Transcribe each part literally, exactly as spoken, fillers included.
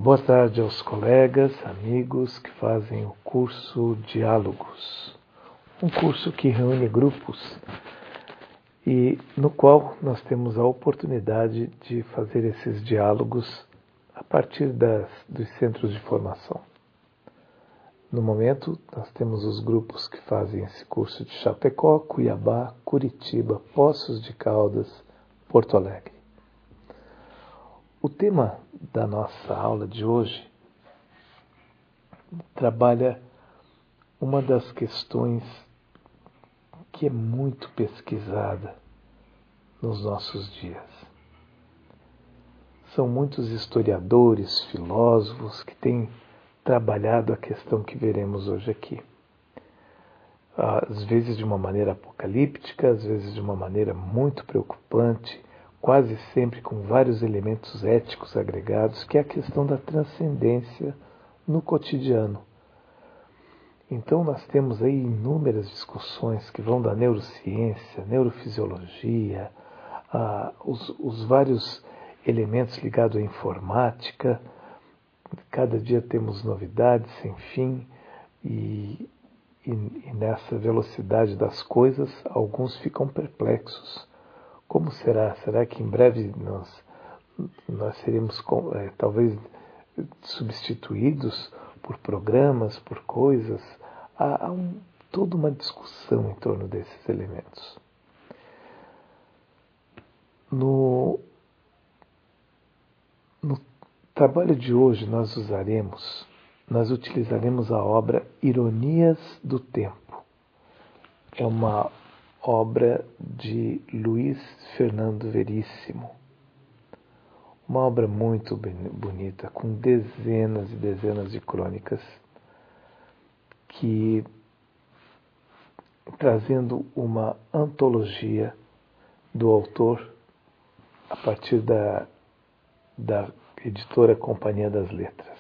Boa tarde aos colegas, amigos que fazem o curso Diálogos, um curso que reúne grupos e no qual nós temos a oportunidade de fazer esses diálogos a partir das, dos centros de formação. No momento, nós temos os grupos que fazem esse curso de Chapecó, Cuiabá, Curitiba, Poços de Caldas, Porto Alegre. O tema da nossa aula de hoje trabalha uma das questões que é muito pesquisada nos nossos dias. São muitos historiadores, filósofos que têm trabalhado a questão que veremos hoje aqui. Às vezes de uma maneira apocalíptica, às vezes de uma maneira muito preocupante, quase sempre com vários elementos éticos agregados, que é a questão da transcendência no cotidiano. Então nós temos aí inúmeras discussões que vão da neurociência, neurofisiologia, ah, os, os vários elementos ligados à informática. Cada dia temos novidades sem fim e, e, e nessa velocidade das coisas, alguns ficam perplexos. Como será? Será que em breve nós, nós seremos é, talvez substituídos por programas, por coisas? Há, há um, toda uma discussão em torno desses elementos. No, no trabalho de hoje nós usaremos, nós utilizaremos a obra Ironias do Tempo. É uma obra de Luiz Fernando Veríssimo. Uma obra muito bonita, com dezenas e dezenas de crônicas, que trazendo uma antologia do autor a partir da, da editora Companhia das Letras.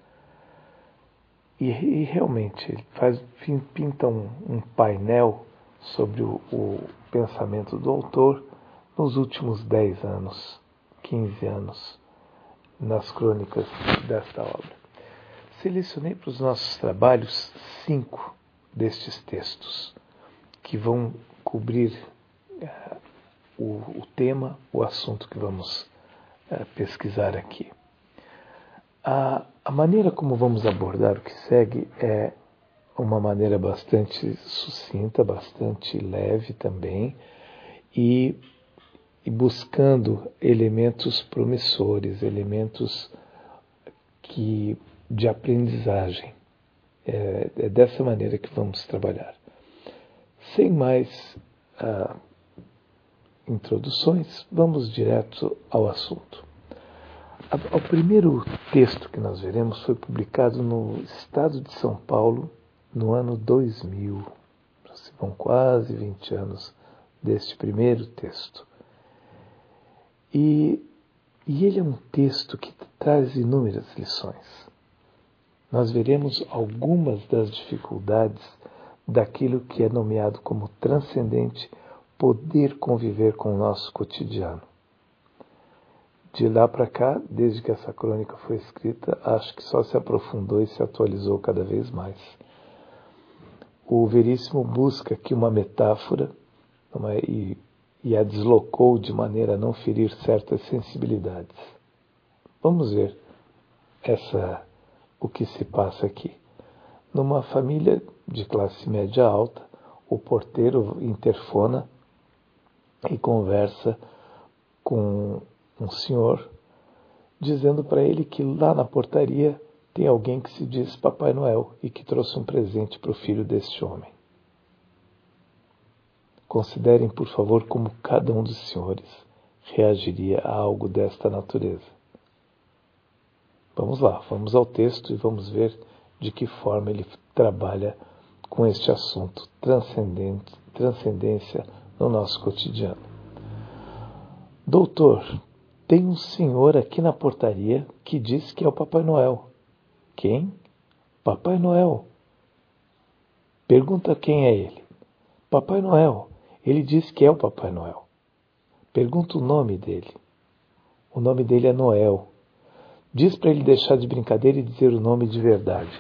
E, e realmente ele faz, pinta um, um painel sobre o, o pensamento do autor nos últimos dez anos, quinze anos, nas crônicas desta obra. Selecionei para os nossos trabalhos cinco destes textos, que vão cobrir uh, o, o tema, o assunto que vamos uh, pesquisar aqui. A, a maneira como vamos abordar o que segue é uma maneira bastante sucinta, bastante leve também, e, e buscando elementos promissores, elementos que, de aprendizagem. É, é dessa maneira que vamos trabalhar. Sem mais ah, introduções, vamos direto ao assunto. O primeiro texto que nós veremos foi publicado no Estado de São Paulo no ano dois mil. Vão quase vinte anos deste primeiro texto. E, e ele é um texto que traz inúmeras lições. Nós veremos algumas das dificuldades daquilo que é nomeado como transcendente, poder conviver com o nosso cotidiano. De lá para cá, desde que essa crônica foi escrita, acho que só se aprofundou e se atualizou cada vez mais. O Veríssimo busca aqui uma metáfora uma, e, e a deslocou de maneira a não ferir certas sensibilidades. Vamos ver essa, o que se passa aqui. Numa família de classe média alta, o porteiro interfona e conversa com um senhor, dizendo para ele que lá na portaria tem alguém que se diz Papai Noel e que trouxe um presente para o filho deste homem. Considerem, por favor, como cada um dos senhores reagiria a algo desta natureza. Vamos lá, vamos ao texto e vamos ver de que forma ele trabalha com este assunto, transcendente, transcendência no nosso cotidiano. Doutor, tem um senhor aqui na portaria que diz que é o Papai Noel. Quem? Papai Noel. Pergunta quem é ele. Papai Noel. Ele diz que é o Papai Noel. Pergunta o nome dele. O nome dele é Noel. Diz para ele deixar de brincadeira e dizer o nome de verdade.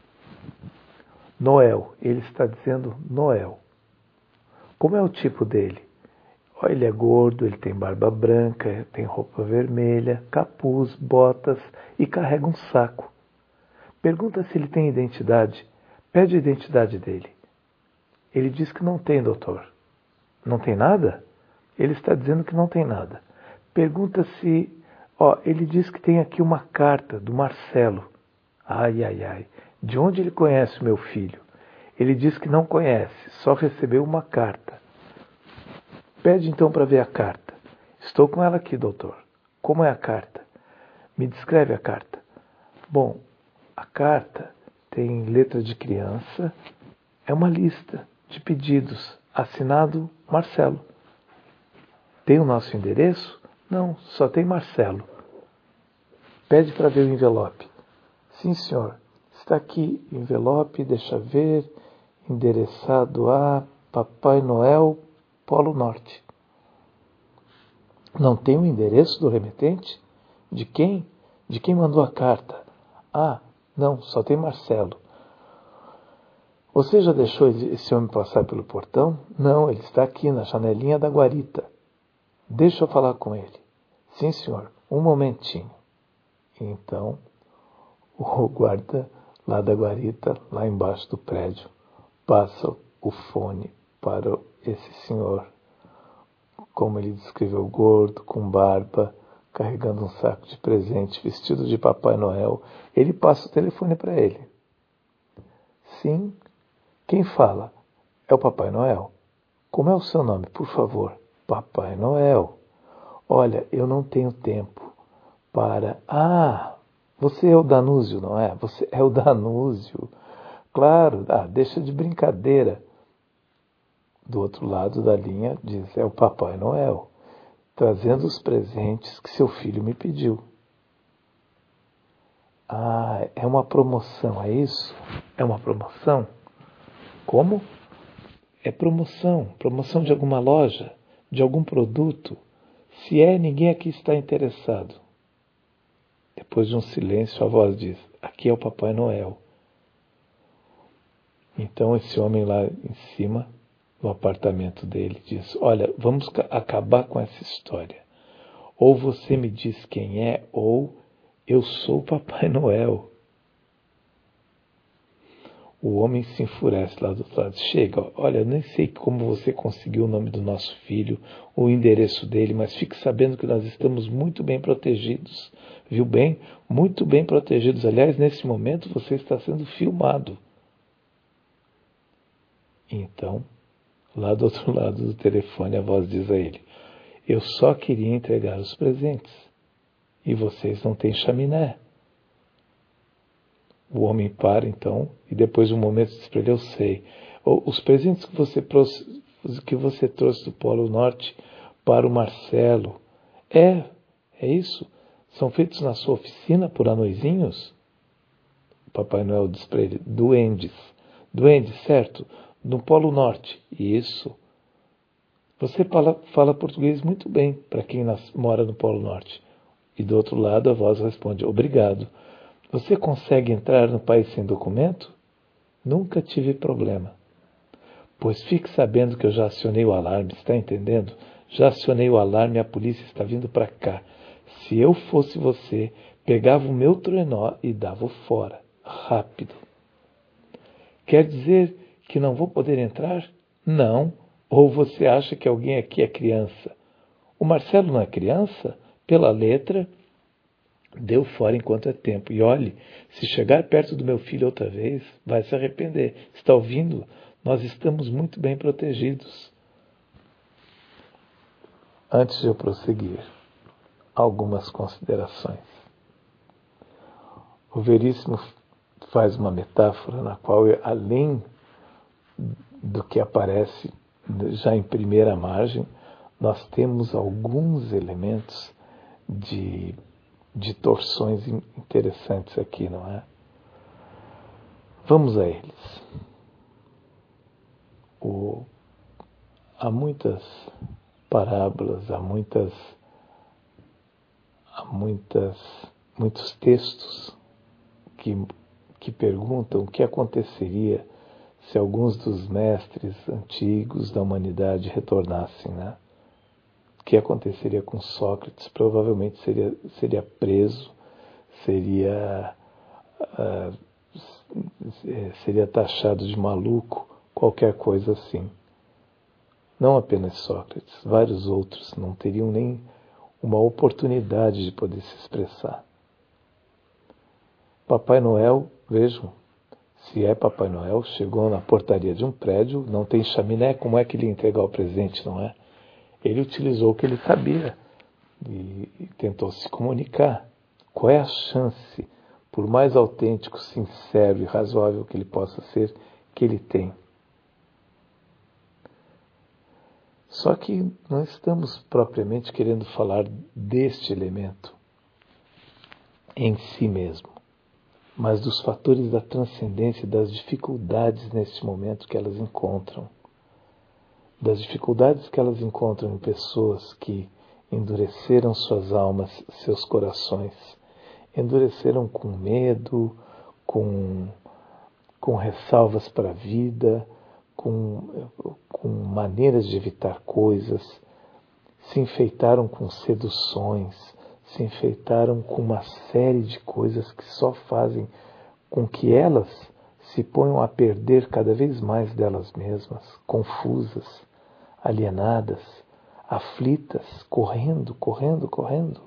Noel. Ele está dizendo Noel. Como é o tipo dele? Ele é gordo, ele tem barba branca, tem roupa vermelha, capuz, botas e carrega um saco. Pergunta se ele tem identidade. Pede a identidade dele. Ele diz que não tem, doutor. Não tem nada? Ele está dizendo que não tem nada. Pergunta se... Ó, ele diz que tem aqui uma carta do Marcelo. Ai, ai, ai. De onde ele conhece o meu filho? Ele diz que não conhece, só recebeu uma carta. Pede então para ver a carta. Estou com ela aqui, doutor. Como é a carta? Me descreve a carta. Bom, a carta tem letra de criança. É uma lista de pedidos. Assinado Marcelo. Tem o nosso endereço? Não, só tem Marcelo. Pede para ver o envelope. Sim, senhor. Está aqui, envelope, deixa ver, endereçado a Papai Noel, Polo Norte. Não tem o endereço do remetente? De quem? De quem mandou a carta? Ah, não, só tem Marcelo. Você já deixou esse homem passar pelo portão? Não, ele está aqui na janelinha da guarita. Deixa eu falar com ele. Sim, senhor, um momentinho. Então, o guarda lá da guarita, lá embaixo do prédio, passa o fone para esse senhor. Como ele descreveu, gordo, com barba, carregando um saco de presente, vestido de Papai Noel. Ele passa o telefone para ele. Sim, quem fala? É o Papai Noel. Como é o seu nome, por favor? Papai Noel. Olha, eu não tenho tempo para... Ah, você é o Danúzio, não é? Você é o Danúzio. Claro, ah, deixa de brincadeira. Do outro lado da linha diz, é o Papai Noel, trazendo os presentes que seu filho me pediu. Ah, é uma promoção, é isso? É uma promoção? Como? É promoção, promoção de alguma loja, de algum produto. Se é, ninguém aqui está interessado. Depois de um silêncio, a voz diz, aqui é o Papai Noel. Então esse homem lá em cima, no apartamento dele, diz, olha, vamos acabar com essa história. Ou você me diz quem é, ou eu sou o Papai Noel. O homem se enfurece lá do outro lado. Chega, olha, eu nem sei como você conseguiu o nome do nosso filho, o endereço dele, mas fique sabendo que nós estamos muito bem protegidos. Viu bem? Muito bem protegidos. Aliás, nesse momento você está sendo filmado. Então, lá do outro lado do telefone, a voz diz a ele, eu só queria entregar os presentes. E vocês não têm chaminé. O homem para, então, e depois de um momento diz para ele, eu sei. Os presentes que você, que você trouxe do Polo Norte para o Marcelo, é, é isso? São feitos na sua oficina por anõezinhos? O Papai Noel diz para ele, duendes. Duendes, certo? No Polo Norte. Isso. Você fala, fala português muito bem para quem nas, mora no Polo Norte. E do outro lado a voz responde, obrigado. Você consegue entrar no país sem documento? Nunca tive problema. Pois fique sabendo que eu já acionei o alarme, está entendendo? Já acionei o alarme e a polícia está vindo para cá. Se eu fosse você, pegava o meu trenó e dava-o fora. Rápido. Quer dizer que não vou poder entrar? Não. Ou você acha que alguém aqui é criança? O Marcelo não é criança? Pela letra... Deu fora enquanto é tempo. E olhe, se chegar perto do meu filho outra vez, vai se arrepender. Está ouvindo? Nós estamos muito bem protegidos. Antes de eu prosseguir, algumas considerações. O Veríssimo faz uma metáfora na qual, além do que aparece já em primeira margem, nós temos alguns elementos de... de torções interessantes aqui, não é? Vamos a eles. O, há muitas parábolas, há muitas, há muitas muitos textos que, que perguntam o que aconteceria se alguns dos mestres antigos da humanidade retornassem, né? O que aconteceria com Sócrates? Provavelmente seria, seria preso, seria, uh, seria taxado de maluco, qualquer coisa assim. Não apenas Sócrates, vários outros não teriam nem uma oportunidade de poder se expressar. Papai Noel, vejam, se é Papai Noel, chegou na portaria de um prédio, não tem chaminé, como é que ele ia entregar o presente, não é? Ele utilizou o que ele sabia e, e tentou se comunicar. Qual é a chance, por mais autêntico, sincero e razoável que ele possa ser, que ele tem? Só que não estamos propriamente querendo falar deste elemento em si mesmo, mas dos fatores da transcendência e das dificuldades neste momento que elas encontram. Das dificuldades que elas encontram em pessoas que endureceram suas almas, seus corações, endureceram com medo, com, com ressalvas para a vida, com, com maneiras de evitar coisas, se enfeitaram com seduções, se enfeitaram com uma série de coisas que só fazem com que elas se ponham a perder cada vez mais delas mesmas, confusas, alienadas, aflitas, correndo, correndo, correndo.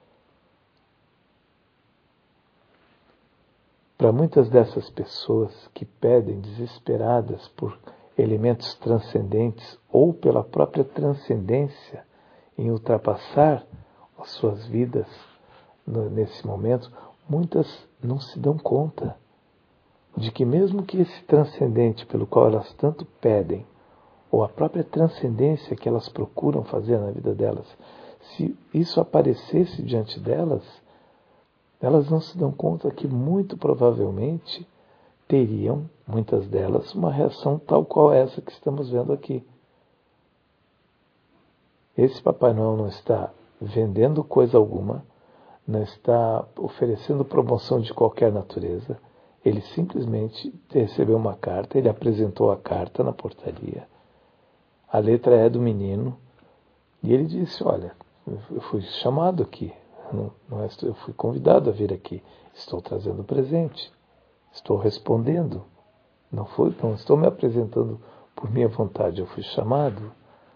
Para muitas dessas pessoas que pedem desesperadas por elementos transcendentes ou pela própria transcendência em ultrapassar as suas vidas nesse momento, muitas não se dão conta de que mesmo que esse transcendente pelo qual elas tanto pedem, ou a própria transcendência que elas procuram fazer na vida delas, se isso aparecesse diante delas, elas não se dão conta que muito provavelmente teriam, muitas delas, uma reação tal qual essa que estamos vendo aqui. Esse Papai Noel não está vendendo coisa alguma, não está oferecendo promoção de qualquer natureza. Ele simplesmente recebeu uma carta, ele apresentou a carta na portaria. A letra é do menino e ele disse, olha, eu fui chamado aqui, não, não é, eu fui convidado a vir aqui, estou trazendo presente, estou respondendo, não, foi, não estou me apresentando por minha vontade, eu fui chamado.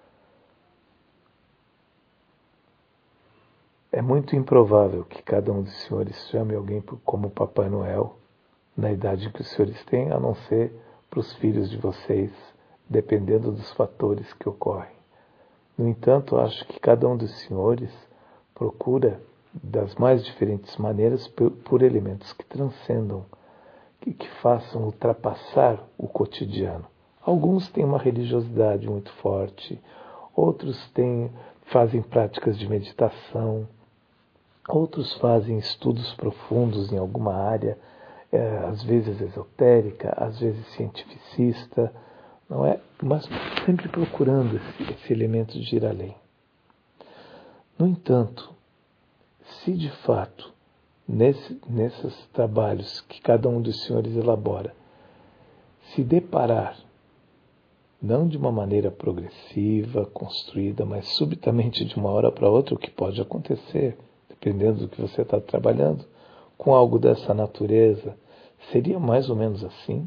É muito improvável que cada um dos senhores chame alguém como Papai Noel na idade que os senhores têm, a não ser para os filhos de vocês, dependendo dos fatores que ocorrem. No entanto, acho que cada um dos senhores procura, das mais diferentes maneiras, por, por elementos que transcendam, que, que façam ultrapassar o cotidiano. Alguns têm uma religiosidade muito forte, outros têm, fazem práticas de meditação, outros fazem estudos profundos em alguma área, é, às vezes esotérica, às vezes cientificista, não é? Mas sempre procurando esse, esse elemento de ir além. No entanto, se de fato, nesse, nesses trabalhos que cada um dos senhores elabora, se deparar, não de uma maneira progressiva, construída, mas subitamente de uma hora para outra, o que pode acontecer, dependendo do que você está trabalhando, com algo dessa natureza, seria mais ou menos assim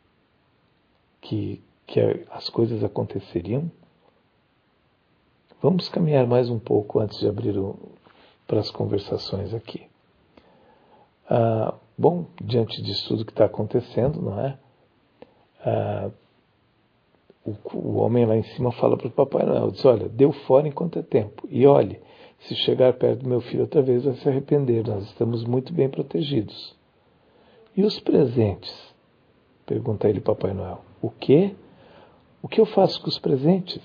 que, que as coisas aconteceriam? Vamos caminhar mais um pouco antes de abrir o, para as conversações aqui. Ah, bom, diante disso tudo que está acontecendo, não é? Ah, o, o homem lá em cima fala para o Papai Noel, diz, olha, deu fora enquanto é tempo. E olhe, se chegar perto do meu filho outra vez vai se arrepender, nós estamos muito bem protegidos. E os presentes? Pergunta ele, Papai Noel. O quê? O que eu faço com os presentes?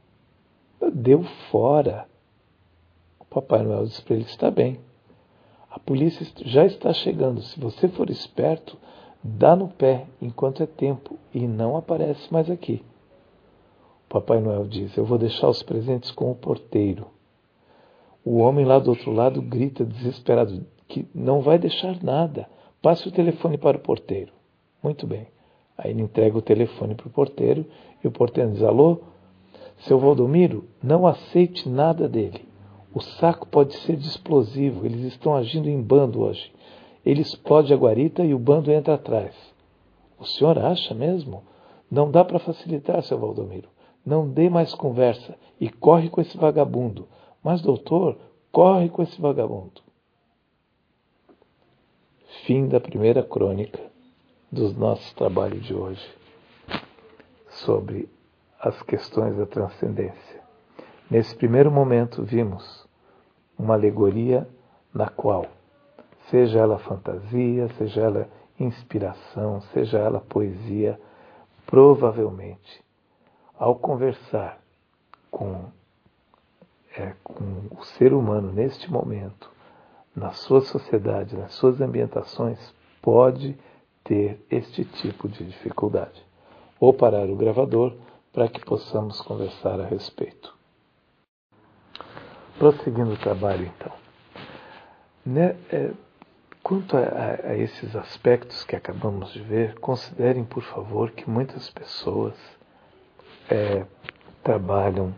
Deu fora. O Papai Noel diz para ele, está bem. A polícia já está chegando. Se você for esperto, dá no pé enquanto é tempo e não aparece mais aqui. O Papai Noel diz, eu vou deixar os presentes com o porteiro. O homem lá do outro lado grita desesperado, que não vai deixar nada. Passe o telefone para o porteiro. Muito bem. Aí ele entrega o telefone para o porteiro e o porteiro diz: alô, seu Valdomiro, não aceite nada dele. O saco pode ser de explosivo, eles estão agindo em bando hoje. Ele explode a guarita e o bando entra atrás. O senhor acha mesmo? Não dá para facilitar, seu Valdomiro. Não dê mais conversa e corre com esse vagabundo. Mas, doutor, corre com esse vagabundo. Fim da primeira crônica dos nossos trabalhos de hoje sobre as questões da transcendência. Nesse primeiro momento vimos uma alegoria na qual, seja ela fantasia, seja ela inspiração, seja ela poesia, provavelmente, ao conversar com, é, com o ser humano neste momento, na sua sociedade, nas suas ambientações, pode ter este tipo de dificuldade. Vou parar o gravador para que possamos conversar a respeito. Prosseguindo o trabalho, então. Né, é, quanto a, a, a esses aspectos que acabamos de ver, considerem, por favor, que muitas pessoas é, trabalham,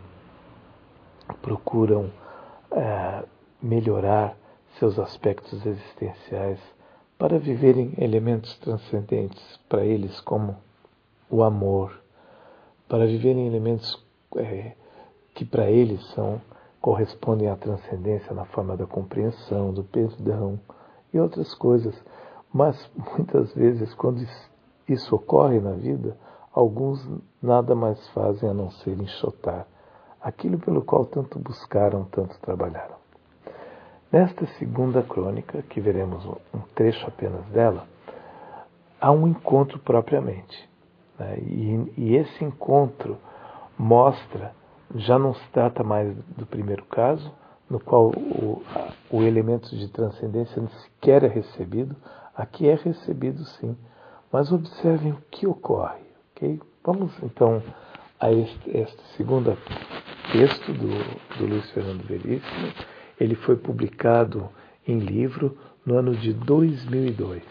procuram é, melhorar seus aspectos existenciais para viverem elementos transcendentes para eles, como o amor, para viverem elementos é, que para eles são, correspondem à transcendência na forma da compreensão, do perdão e outras coisas. Mas muitas vezes, quando isso ocorre na vida, alguns nada mais fazem a não ser enxotar aquilo pelo qual tanto buscaram, tanto trabalharam. Nesta segunda crônica, que veremos um trecho apenas dela, há um encontro propriamente. Né? E, e esse encontro mostra, já não se trata mais do primeiro caso, no qual o, o elemento de transcendência nem sequer é recebido. Aqui é recebido sim, mas observem o que ocorre. Okay? Vamos então a este, este segundo texto do, do Luiz Fernando Veríssimo. Ele foi publicado em livro no ano de dois mil e dois.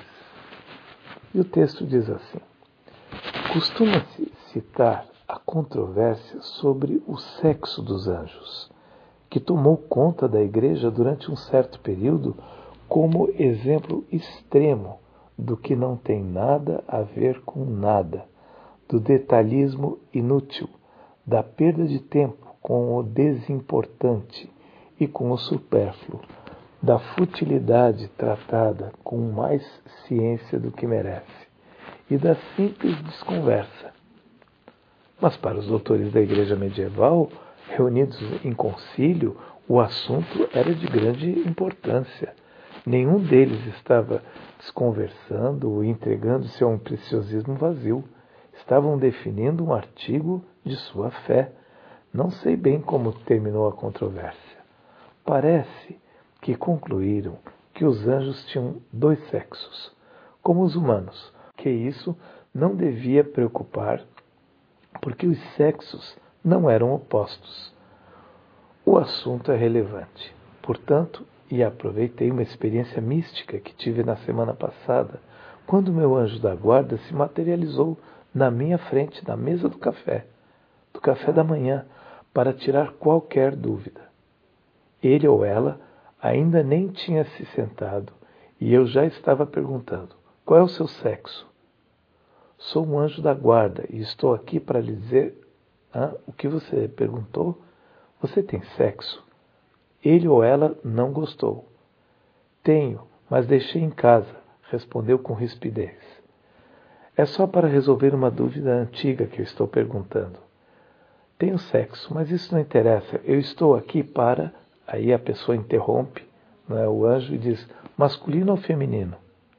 E o texto diz assim: costuma-se citar a controvérsia sobre o sexo dos anjos, que tomou conta da Igreja durante um certo período como exemplo extremo do que não tem nada a ver com nada, do detalhismo inútil, da perda de tempo com o desimportante e com o supérfluo, da futilidade tratada com mais ciência do que merece, e da simples desconversa. Mas para os doutores da Igreja medieval, reunidos em concílio, o assunto era de grande importância. Nenhum deles estava desconversando ou entregando-se a um preciosismo vazio. Estavam definindo um artigo de sua fé. Não sei bem como terminou a controvérsia. Parece que concluíram que os anjos tinham dois sexos, como os humanos, que isso não devia preocupar, porque os sexos não eram opostos. O assunto é relevante. Portanto, e aproveitei uma experiência mística que tive na semana passada, quando meu anjo da guarda se materializou na minha frente, na mesa do café, do café da manhã, para tirar qualquer dúvida. Ele ou ela ainda nem tinha se sentado e eu já estava perguntando: qual é o seu sexo? Sou um anjo da guarda e estou aqui para lhe dizer... Ah, o que você perguntou? Você tem sexo? Ele ou ela não gostou. Tenho, mas deixei em casa, respondeu com rispidez. É só para resolver uma dúvida antiga que eu estou perguntando. Tenho sexo, mas isso não interessa. Eu estou aqui para... Aí a pessoa interrompe, não é, o anjo, e diz: masculino ou feminino?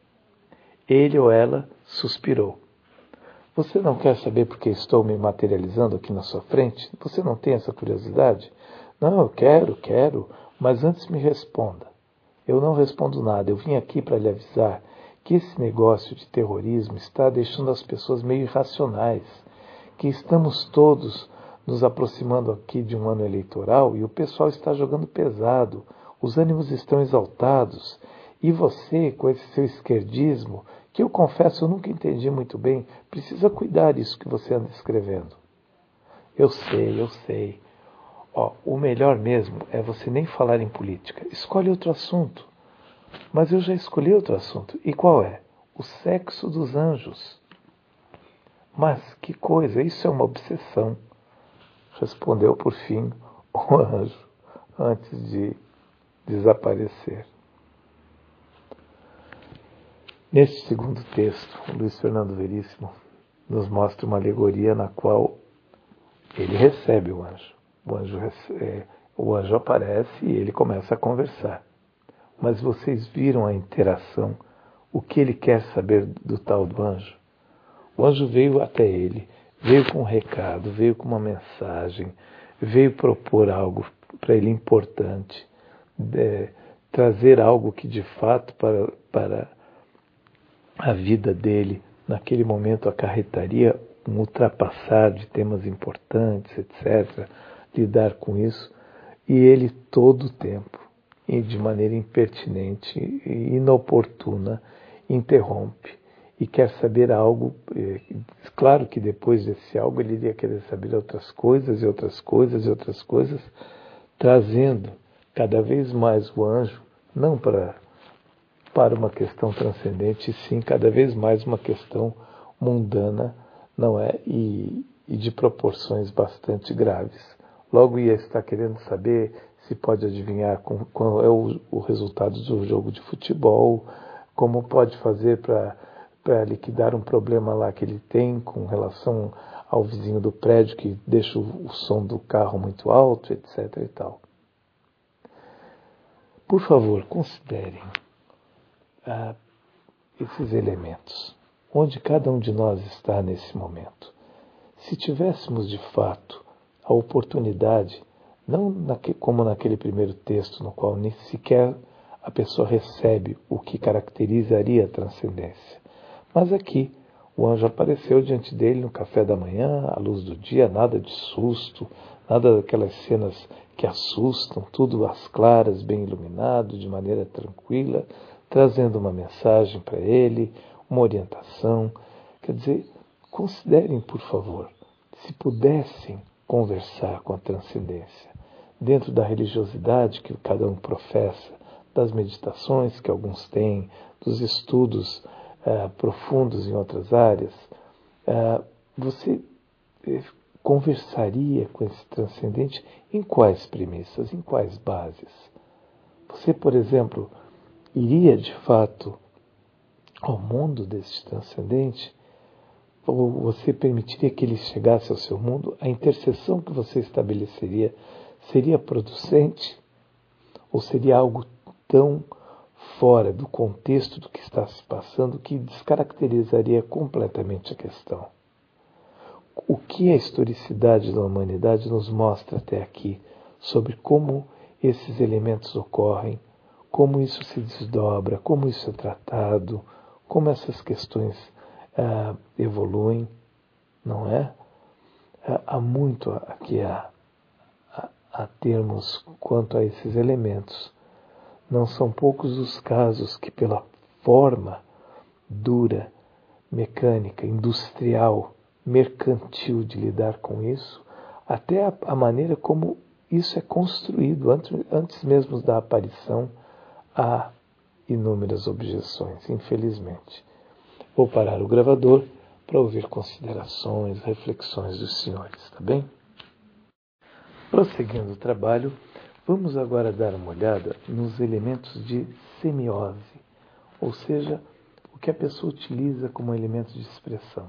Ele ou ela suspirou. Você não quer saber por que estou me materializando aqui na sua frente? Você não tem essa curiosidade? Não, eu quero, quero, mas antes me responda. Eu não respondo nada. Eu vim aqui para lhe avisar que esse negócio de terrorismo está deixando as pessoas meio irracionais, que estamos todos nos aproximando aqui de um ano eleitoral e o pessoal está jogando pesado, os ânimos estão exaltados E você, com esse seu esquerdismo, que eu confesso eu nunca entendi muito bem, precisa cuidar disso que você anda escrevendo. Eu sei, eu sei. Ó, o melhor mesmo é você nem falar em política. Escolhe outro assunto. Mas eu já escolhi outro assunto. E qual é? O sexo dos anjos. Mas que coisa, isso é uma obsessão. Respondeu por fim o anjo, antes de desaparecer. Neste segundo texto, o Luiz Fernando Veríssimo nos mostra uma alegoria na qual ele recebe o anjo. O anjo, é, o anjo aparece e ele começa a conversar. Mas vocês viram a interação, o que ele quer saber do tal do anjo? O anjo veio até ele, veio com um recado, veio com uma mensagem, veio propor algo para ele importante, é, trazer algo que de fato para, para a vida dele, naquele momento, acarretaria um ultrapassar de temas importantes, etcétera, lidar com isso, e ele todo o tempo, e de maneira impertinente e inoportuna, interrompe e quer saber algo. Claro que depois desse algo ele iria querer saber outras coisas e outras coisas e outras coisas, trazendo cada vez mais o anjo, não para, para uma questão transcendente, sim cada vez mais uma questão mundana, não é? E, e de proporções bastante graves. Logo ia estar querendo saber se pode adivinhar com, qual é o, o resultado do jogo de futebol, como pode fazer para para liquidar um problema lá que ele tem com relação ao vizinho do prédio que deixa o, o som do carro muito alto, etc e tal. Por favor, considerem ah, esses elementos, onde cada um de nós está nesse momento. Se tivéssemos de fato a oportunidade, não naque, como naquele primeiro texto, no qual nem sequer a pessoa recebe o que caracterizaria a transcendência, mas aqui o anjo apareceu diante dele no café da manhã, à luz do dia, nada de susto, nada daquelas cenas que assustam, tudo às claras, bem iluminado, de maneira tranquila, trazendo uma mensagem para ele, uma orientação. Quer dizer, considerem, por favor, se pudessem conversar com a transcendência, dentro da religiosidade que cada um professa, das meditações que alguns têm, dos estudos Uh, profundos em outras áreas, uh, você uh, conversaria com esse transcendente em quais premissas, em quais bases? Você, por exemplo, iria de fato ao mundo desse transcendente? Ou você permitiria que ele chegasse ao seu mundo? A interseção que você estabeleceria seria producente? Ou seria algo tão fora do contexto do que está se passando, que descaracterizaria completamente a questão? O que a historicidade da humanidade nos mostra até aqui sobre como esses elementos ocorrem, como isso se desdobra, como isso é tratado, como essas questões ah, evoluem, não é? Ah, há muito aqui a, a, a termos quanto a esses elementos. Não são poucos os casos que, pela forma dura, mecânica, industrial, mercantil de lidar com isso, até a, a maneira como isso é construído, antes, antes mesmo da aparição, há inúmeras objeções, infelizmente. Vou parar o gravador para ouvir considerações, reflexões dos senhores, tá bem? Prosseguindo o trabalho, vamos agora dar uma olhada nos elementos de semiose, ou seja, o que a pessoa utiliza como elemento de expressão.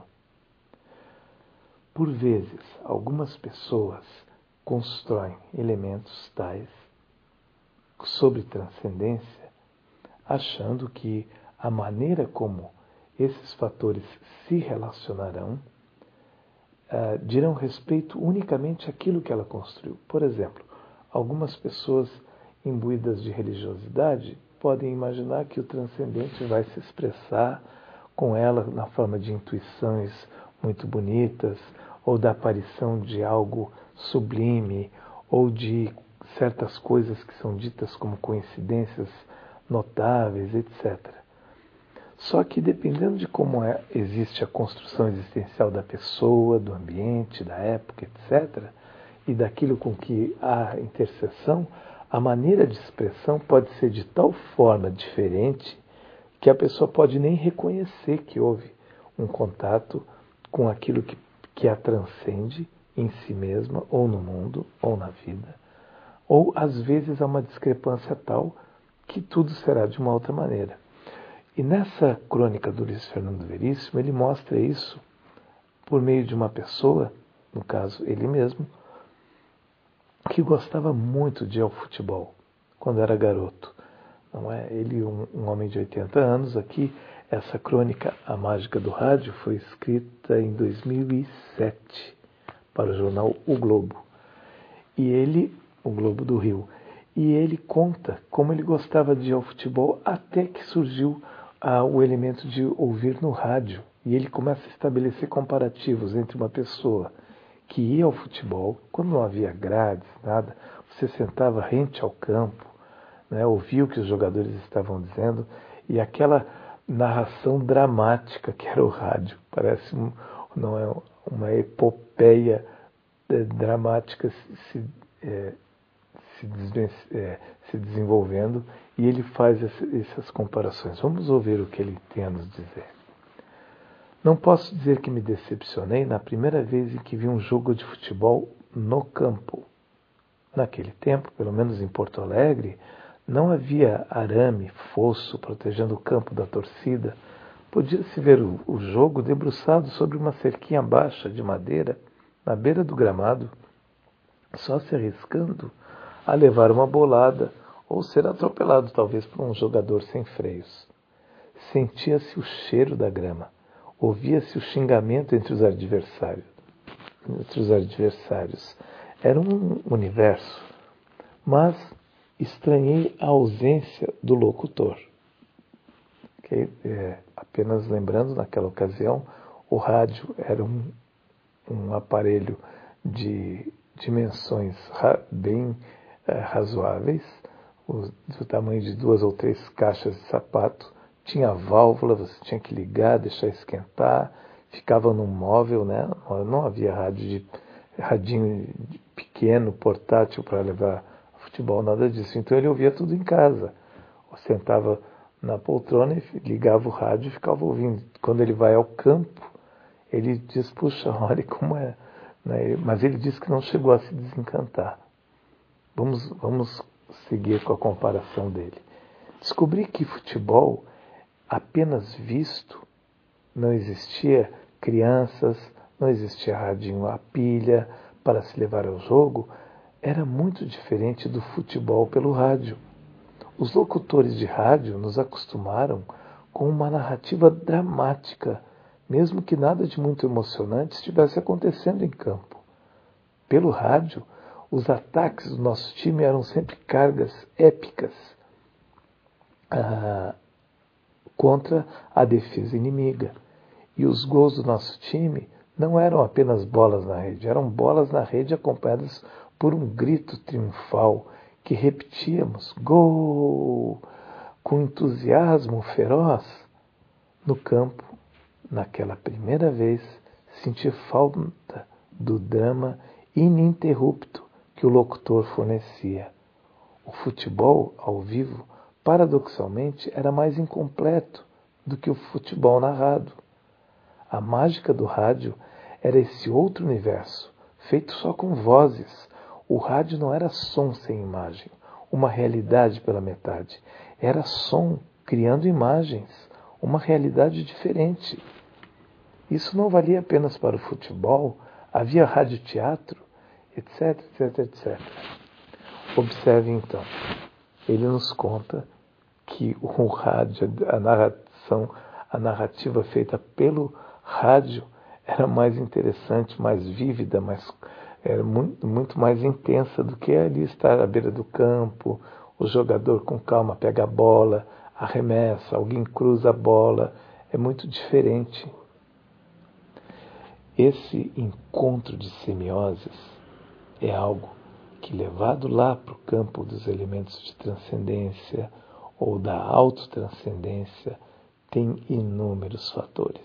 Por vezes, algumas pessoas constroem elementos tais sobre transcendência, achando que a maneira como esses fatores se relacionarão uh, dirão respeito unicamente àquilo que ela construiu. Por exemplo, algumas pessoas imbuídas de religiosidade podem imaginar que o transcendente vai se expressar com ela na forma de intuições muito bonitas, ou da aparição de algo sublime, ou de certas coisas que são ditas como coincidências notáveis, etcétera. Só que dependendo de como é, existe a construção existencial da pessoa, do ambiente, da época, etcétera, e daquilo com que há interseção, a maneira de expressão pode ser de tal forma diferente que a pessoa pode nem reconhecer que houve um contato com aquilo que, que a transcende em si mesma, ou no mundo, ou na vida. Ou, às vezes, há uma discrepância tal que tudo será de uma outra maneira. E nessa crônica do Luiz Fernando Veríssimo, ele mostra isso por meio de uma pessoa, no caso ele mesmo, que gostava muito de ir ao futebol quando era garoto. Não é? Ele, um, um homem de oitenta anos, aqui, essa crônica, A Mágica do Rádio, foi escrita em dois mil e sete para o jornal O Globo. E ele, o Globo do Rio, e ele conta como ele gostava de ir ao futebol até que surgiu ah, o elemento de ouvir no rádio. E ele começa a estabelecer comparativos entre uma pessoa que ia ao futebol, quando não havia grades, nada, você sentava rente ao campo, né, ouvia o que os jogadores estavam dizendo, e aquela narração dramática que era o rádio, parece um, não é uma epopeia é, dramática se, se, é, se, des, é, se desenvolvendo, e ele faz esse, essas comparações. Vamos ouvir o que ele tem a nos dizer. Não posso dizer que me decepcionei na primeira vez em que vi um jogo de futebol no campo. Naquele tempo, pelo menos em Porto Alegre, não havia arame, fosso protegendo o campo da torcida. Podia-se ver o, o jogo debruçado sobre uma cerquinha baixa de madeira, na beira do gramado, só se arriscando a levar uma bolada ou ser atropelado talvez por um jogador sem freios. Sentia-se o cheiro da grama. Ouvia-se o xingamento entre os adversários. Entre os adversários. Era um universo. Mas estranhei a ausência do locutor. Okay? É, apenas lembrando, naquela ocasião, o rádio era um, um aparelho de dimensões ra- bem é, razoáveis, o, do tamanho de duas ou três caixas de sapato. Tinha válvula, você tinha que ligar, deixar esquentar, ficava num móvel, né? Não havia rádio de, radinho pequeno, portátil para levar futebol, nada disso. Então ele ouvia tudo em casa. Eu sentava na poltrona e ligava o rádio e ficava ouvindo. Quando ele vai ao campo, ele diz, puxa, olha como é. Né? Mas ele disse que não chegou a se desencantar. Vamos, vamos seguir com a comparação dele. Descobri que futebol apenas visto, não existia crianças, não existia radinho a pilha para se levar ao jogo, era muito diferente do futebol pelo rádio. Os locutores de rádio nos acostumaram com uma narrativa dramática, mesmo que nada de muito emocionante estivesse acontecendo em campo. Pelo rádio, os ataques do nosso time eram sempre cargas épicas. Ah, contra a defesa inimiga. E os gols do nosso time não eram apenas bolas na rede, eram bolas na rede acompanhadas por um grito triunfal que repetíamos, gol, com entusiasmo feroz. No campo, naquela primeira vez, senti falta do drama ininterrupto que o locutor fornecia. O futebol, ao vivo, paradoxalmente, era mais incompleto do que o futebol narrado. A mágica do rádio era esse outro universo, feito só com vozes. O rádio não era som sem imagem, uma realidade pela metade. Era som criando imagens, uma realidade diferente. Isso não valia apenas para o futebol, havia radioteatro, etc, etc, etcétera. Observe então, ele nos conta que o rádio, a narração, a narrativa feita pelo rádio era mais interessante, mais vívida, mais, era muito, muito mais intensa do que ali estar à beira do campo, o jogador com calma pega a bola, arremessa, alguém cruza a bola, é muito diferente. Esse encontro de semioses é algo que, levado lá para o campo dos elementos de transcendência ou da autotranscendência tem inúmeros fatores.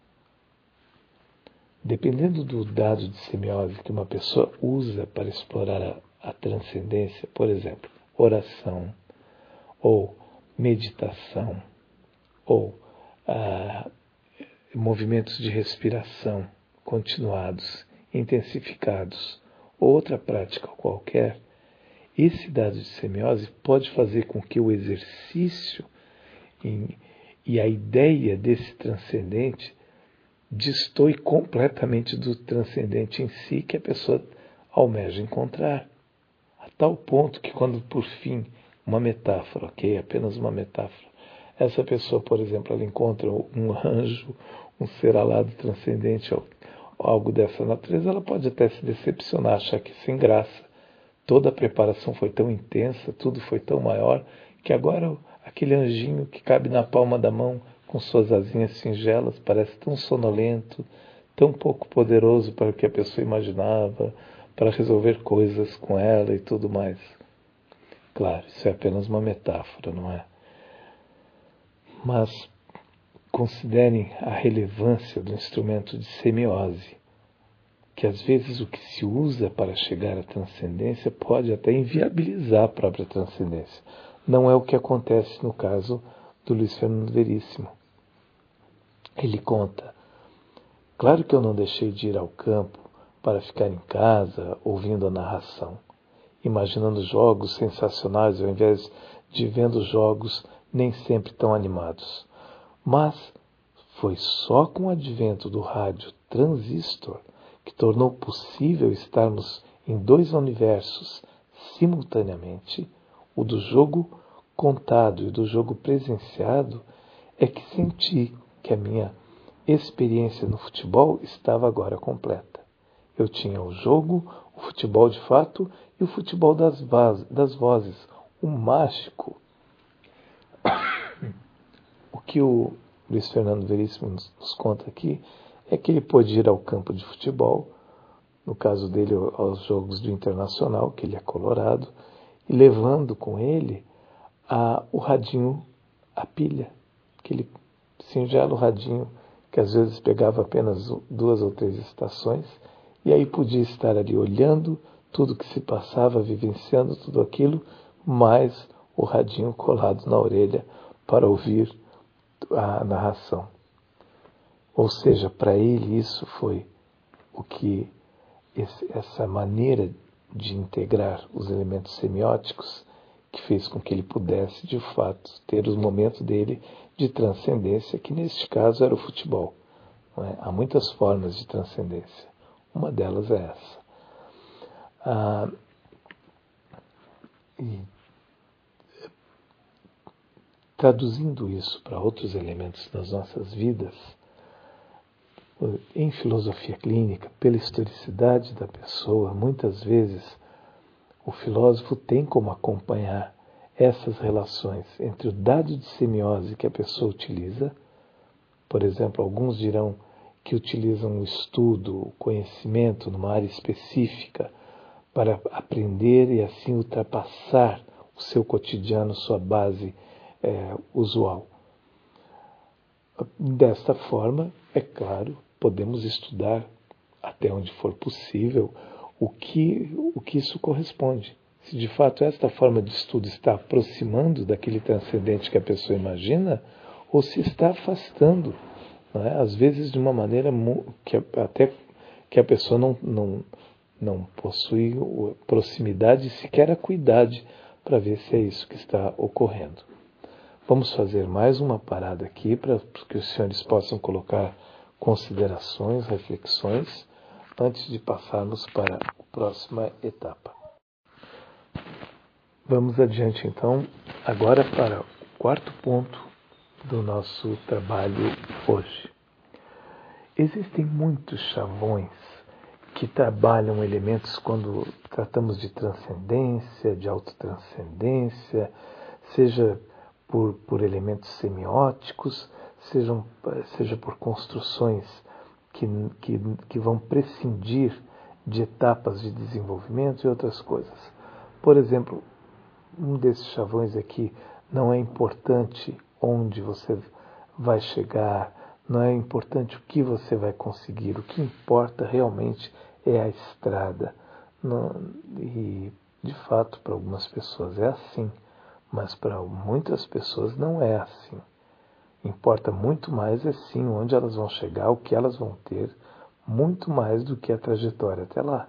Dependendo do dado de semiose que uma pessoa usa para explorar a, a transcendência, por exemplo, oração, ou meditação, ou ah, movimentos de respiração continuados, intensificados, ou outra prática qualquer, esse dado de semiose pode fazer com que o exercício em, e a ideia desse transcendente destoe completamente do transcendente em si que a pessoa almeja encontrar. A tal ponto que quando, por fim, uma metáfora, ok? Apenas uma metáfora, essa pessoa, por exemplo, ela encontra um anjo, um ser alado transcendente, algo dessa natureza, ela pode até se decepcionar, achar que sem graça. Toda a preparação foi tão intensa, tudo foi tão maior, que agora aquele anjinho que cabe na palma da mão, com suas asinhas singelas, parece tão sonolento, tão pouco poderoso para o que a pessoa imaginava, para resolver coisas com ela e tudo mais. Claro, isso é apenas uma metáfora, não é? Mas considerem a relevância do instrumento de semiose, que às vezes o que se usa para chegar à transcendência pode até inviabilizar a própria transcendência. Não é o que acontece no caso do Luiz Fernando Veríssimo. Ele conta: claro que eu não deixei de ir ao campo para ficar em casa ouvindo a narração, imaginando jogos sensacionais ao invés de vendo jogos nem sempre tão animados. Mas foi só com o advento do rádio transistor que tornou possível estarmos em dois universos simultaneamente, o do jogo contado e o do jogo presenciado, é que senti que a minha experiência no futebol estava agora completa. Eu tinha o jogo, o futebol de fato e o futebol das, vaz, das vozes, o mágico. O que o Luiz Fernando Veríssimo nos, nos conta aqui é que ele pôde ir ao campo de futebol, no caso dele aos jogos do Internacional, que ele é colorado, e levando com ele a, o radinho, a pilha, aquele singelo radinho que às vezes pegava apenas duas ou três estações, e aí podia estar ali olhando tudo que se passava, vivenciando tudo aquilo, mais o radinho colado na orelha para ouvir a narração. Ou seja, para ele isso foi o que esse, essa maneira de integrar os elementos semióticos que fez com que ele pudesse, de fato, ter os momentos dele de transcendência, que neste caso era o futebol. Não é? Há muitas formas de transcendência. Uma delas é essa. Ah, e, traduzindo isso para outros elementos das nossas vidas, em filosofia clínica, pela historicidade da pessoa, muitas vezes o filósofo tem como acompanhar essas relações entre o dado de semiose que a pessoa utiliza. Por exemplo, alguns dirão que utilizam o estudo, o conhecimento numa área específica para aprender e assim ultrapassar o seu cotidiano, sua base é, usual. Desta forma, é claro, podemos estudar até onde for possível o que, o que isso corresponde. Se de fato esta forma de estudo está aproximando daquele transcendente que a pessoa imagina, ou se está afastando, não é? Às vezes de uma maneira que até que a pessoa não, não, não possui proximidade e sequer acuidade para ver se é isso que está ocorrendo. Vamos fazer mais uma parada aqui para que os senhores possam colocar considerações, reflexões, antes de passarmos para a próxima etapa. Vamos adiante então, agora para o quarto ponto do nosso trabalho hoje. Existem muitos chavões que trabalham elementos quando tratamos de transcendência, de autotranscendência, seja por, por elementos semióticos, sejam, seja por construções que, que, que vão prescindir de etapas de desenvolvimento e outras coisas. Por exemplo, um desses chavões aqui não é importante onde você vai chegar, não é importante o que você vai conseguir, o que importa realmente é a estrada. Não, e, de fato, para algumas pessoas é assim, mas para muitas pessoas não é assim. Importa muito mais, é sim, onde elas vão chegar, o que elas vão ter, muito mais do que a trajetória até lá.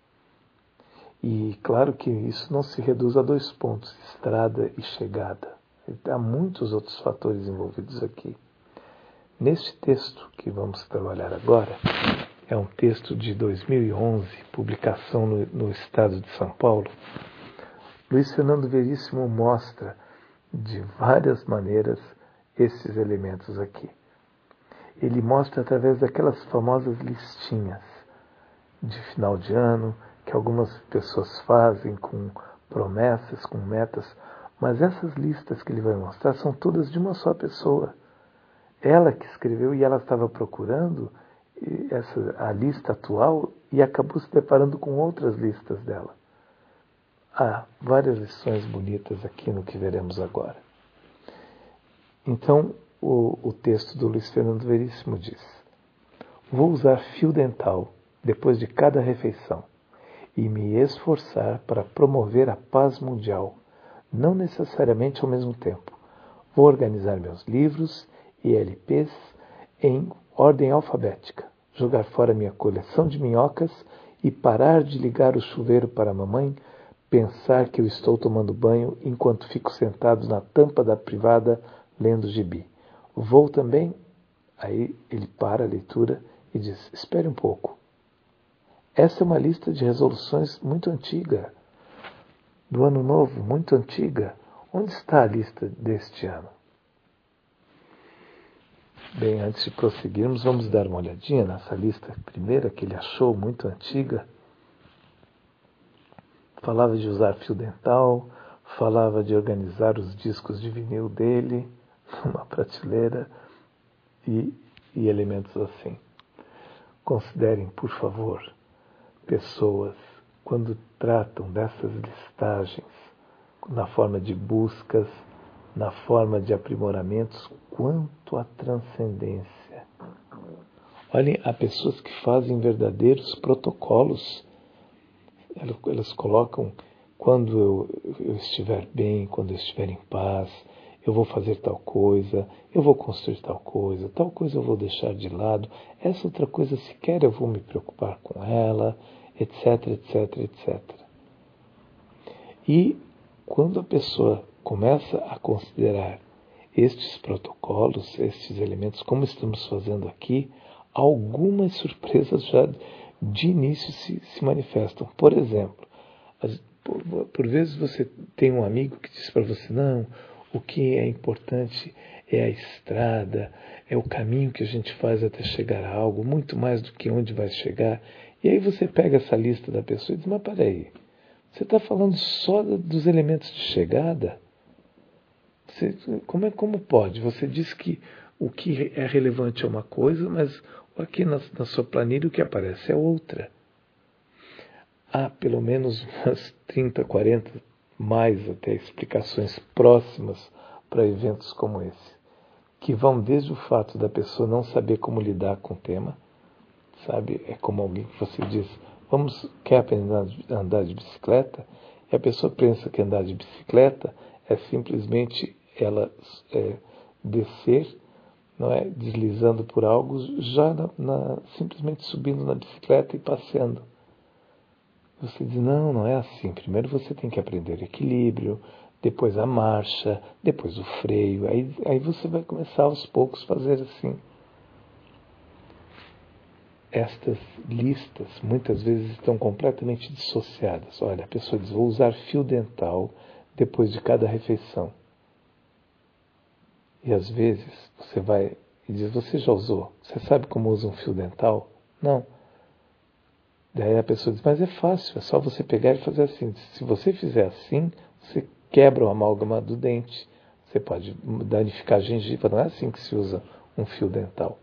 E claro que isso não se reduz a dois pontos, estrada e chegada. Há muitos outros fatores envolvidos aqui. Neste texto que vamos trabalhar agora, é um texto de dois mil e onze, publicação no, no estado de São Paulo. Luiz Fernando Veríssimo mostra de várias maneiras esses elementos aqui. Ele mostra através daquelas famosas listinhas de final de ano, que algumas pessoas fazem com promessas, com metas, mas essas listas que ele vai mostrar são todas de uma só pessoa. Ela que escreveu e ela estava procurando essa, a lista atual e acabou se deparando com outras listas dela. Há várias lições bonitas aqui no que veremos agora. Então, o, o texto do Luiz Fernando Veríssimo diz: vou usar fio dental depois de cada refeição e me esforçar para promover a paz mundial, não necessariamente ao mesmo tempo. Vou organizar meus livros e L Ps em ordem alfabética, jogar fora minha coleção de minhocas e parar de ligar o chuveiro para a mamãe pensar que eu estou tomando banho enquanto fico sentado na tampa da privada lendo gibi. Vou também... Aí ele para a leitura e diz: espere um pouco. Essa é uma lista de resoluções muito antiga, do ano novo, muito antiga. Onde está a lista deste ano? Bem, antes de prosseguirmos, vamos dar uma olhadinha nessa lista primeira que ele achou muito antiga. Falava de usar fio dental, falava de organizar os discos de vinil dele numa prateleira e, e elementos assim. Considerem, por favor, pessoas, quando tratam dessas listagens, na forma de buscas, na forma de aprimoramentos, quanto à transcendência. Olhem, há pessoas que fazem verdadeiros protocolos. Elas, elas colocam, quando eu, eu estiver bem, quando eu estiver em paz, eu vou fazer tal coisa, eu vou construir tal coisa, tal coisa eu vou deixar de lado, essa outra coisa sequer eu vou me preocupar com ela, etc, etc, etcétera. E quando a pessoa começa a considerar estes protocolos, estes elementos, como estamos fazendo aqui, algumas surpresas já de início se, se manifestam. Por exemplo, as, por, por vezes você tem um amigo que diz para você: não, o que é importante é a estrada, é o caminho que a gente faz até chegar a algo, muito mais do que onde vai chegar. E aí você pega essa lista da pessoa e diz: mas peraí, você está falando só dos elementos de chegada? Você, como, é, como pode? Você diz que o que é relevante é uma coisa, mas aqui na, na sua planilha o que aparece é outra. Há pelo menos umas trinta, quarenta, mais até explicações próximas para eventos como esse, que vão desde o fato da pessoa não saber como lidar com o tema, sabe? É como alguém que você diz: vamos, quer aprender a andar de bicicleta? E a pessoa pensa que andar de bicicleta é simplesmente ela é, descer, não é, deslizando por algo, já na, na, simplesmente subindo na bicicleta e passeando. Você diz: não, não é assim. Primeiro você tem que aprender o equilíbrio, depois a marcha, depois o freio. Aí, aí você vai começar aos poucos a fazer assim. Estas listas muitas vezes estão completamente dissociadas. Olha, a pessoa diz: vou usar fio dental depois de cada refeição. E às vezes você vai e diz: você já usou? Você sabe como usa um fio dental? Não. Daí a pessoa diz: mas é fácil, é só você pegar e fazer assim. Se você fizer assim, você quebra o amálgama do dente. Você pode danificar a gengiva. Não é assim que se usa um fio dental.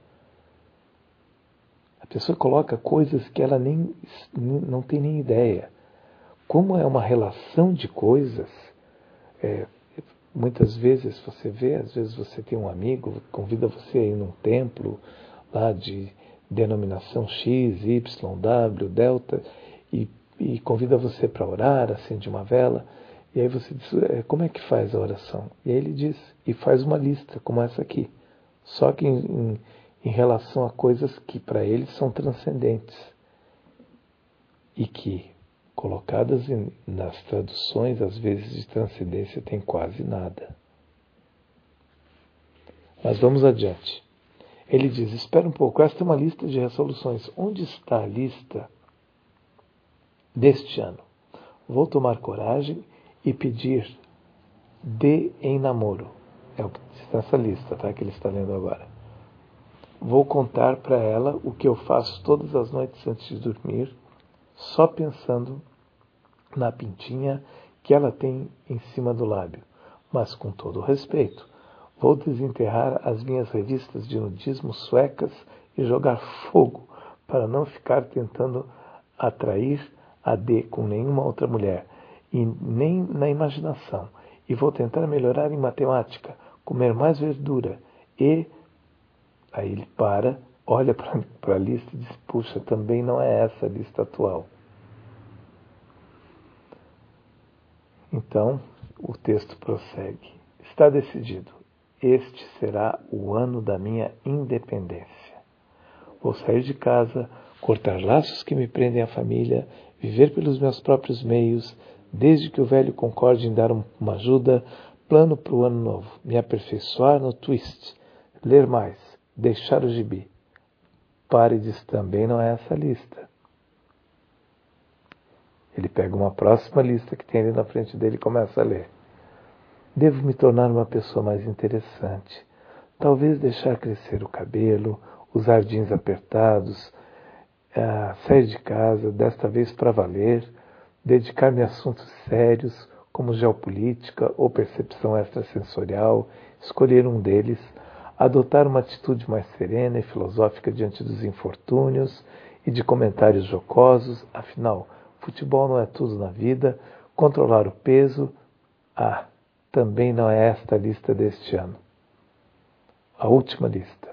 A pessoa coloca coisas que ela nem, não tem nem ideia. Como é uma relação de coisas, é, muitas vezes você vê, às vezes você tem um amigo, convida você a ir num templo lá de denominação X, Y, W, Delta, e, e convida você para orar, acende uma vela, e aí você diz, como é que faz a oração? E aí ele diz, e faz uma lista, como essa aqui, só que em, em, em relação a coisas que para ele são transcendentes, e que, colocadas em, nas traduções, às vezes de transcendência tem quase nada. Mas vamos adiante. Ele diz, espera um pouco, esta é uma lista de resoluções. Onde está a lista deste ano? Vou tomar coragem e pedir dê em namoro. É o que está nessa lista, tá? Que ele está lendo agora. Vou contar para ela o que eu faço todas as noites antes de dormir, só pensando na pintinha que ela tem em cima do lábio. Mas com todo o respeito, vou desenterrar as minhas revistas de nudismo suecas e jogar fogo para não ficar tentando atrair a D com nenhuma outra mulher, e nem na imaginação. E vou tentar melhorar em matemática, comer mais verdura e... Aí ele para, olha para a lista e diz, puxa, também não é essa a lista atual. Então, o texto prossegue. Está decidido. Este será o ano da minha independência. Vou sair de casa, cortar laços que me prendem à família, viver pelos meus próprios meios, desde que o velho concorde em dar uma ajuda, plano para o ano novo, me aperfeiçoar no twist, ler mais, deixar o gibi. Paredes também não é essa lista. Ele pega uma próxima lista que tem ali na frente dele e começa a ler. Devo me tornar uma pessoa mais interessante. Talvez deixar crescer o cabelo, usar jeans apertados, uh, sair de casa, desta vez para valer, dedicar-me a assuntos sérios, como geopolítica ou percepção extrasensorial, escolher um deles, adotar uma atitude mais serena e filosófica diante dos infortúnios e de comentários jocosos, afinal, futebol não é tudo na vida, controlar o peso, ah, também não é esta a lista deste ano. A última lista.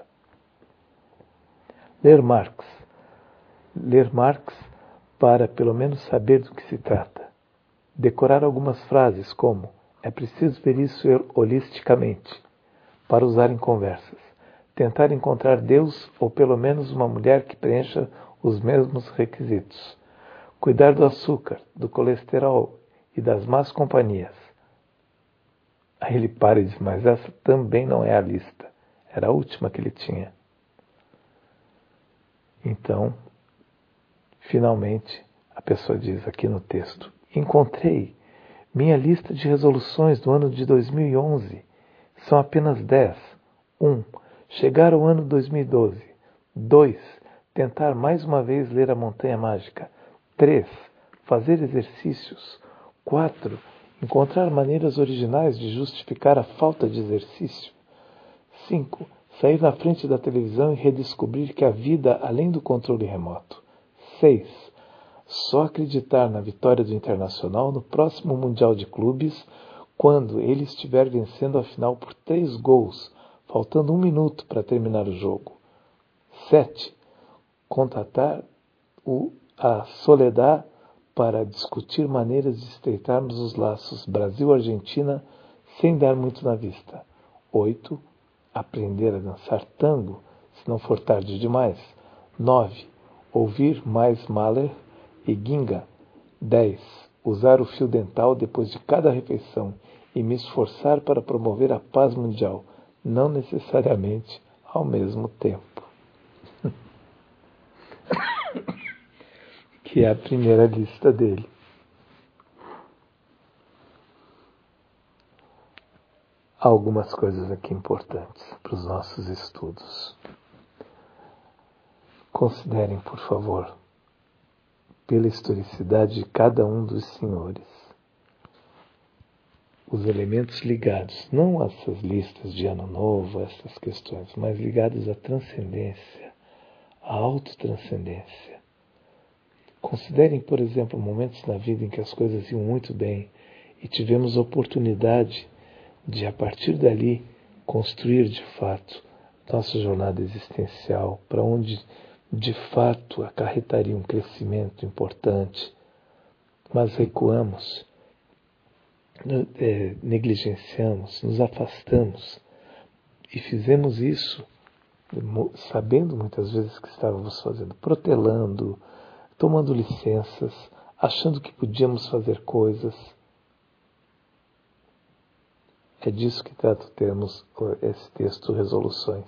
Ler Marx. Ler Marx para pelo menos saber do que se trata. Decorar algumas frases como é preciso ver isso holisticamente, para usar em conversas. Tentar encontrar Deus ou pelo menos uma mulher que preencha os mesmos requisitos. Cuidar do açúcar, do colesterol e das más companhias. Aí ele para e diz, mas essa também não é a lista. Era a última que ele tinha. Então, finalmente, a pessoa diz aqui no texto, encontrei minha lista de resoluções do ano de dois mil e onze. São apenas dez. um. Chegar ao ano dois mil e doze. dois. Tentar mais uma vez ler A Montanha Mágica. três. Fazer exercícios. quatro. Encontrar maneiras originais de justificar a falta de exercício. cinco. Sair na frente da televisão e redescobrir que há vida além do controle remoto. seis. Só acreditar na vitória do Internacional no próximo Mundial de Clubes, quando ele estiver vencendo a final por três gols, faltando um minuto para terminar o jogo. sete. Contatar o, a Soledad para discutir maneiras de estreitarmos os laços Brasil-Argentina sem dar muito na vista. oito. Aprender a dançar tango, se não for tarde demais. nove. Ouvir mais Mahler e Ginga. dez. Usar o fio dental depois de cada refeição e me esforçar para promover a paz mundial, não necessariamente ao mesmo tempo. Que é a primeira lista dele. Há algumas coisas aqui importantes para os nossos estudos. Considerem, por favor, pela historicidade de cada um dos senhores, os elementos ligados, não a essas listas de ano novo, essas questões, mas ligados à transcendência, à autotranscendência. Considerem, por exemplo, momentos na vida em que as coisas iam muito bem e tivemos oportunidade de, a partir dali, construir de fato nossa jornada existencial, para onde de fato acarretaria um crescimento importante, mas recuamos, é, negligenciamos, nos afastamos e fizemos isso sabendo muitas vezes que estávamos fazendo, protelando, tomando licenças, achando que podíamos fazer coisas. É disso que trata o termos, esse texto, Resoluções.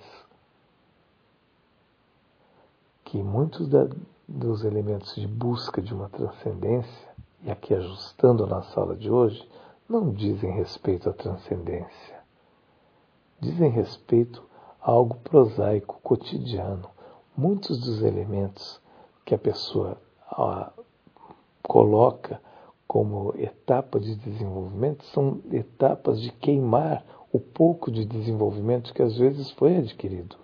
Que muitos da, dos elementos de busca de uma transcendência, e aqui ajustando a nossa aula de hoje, não dizem respeito à transcendência. Dizem respeito a algo prosaico, cotidiano. Muitos dos elementos que a pessoa ah, coloca como etapa de desenvolvimento são etapas de queimar o pouco de desenvolvimento que às vezes foi adquirido.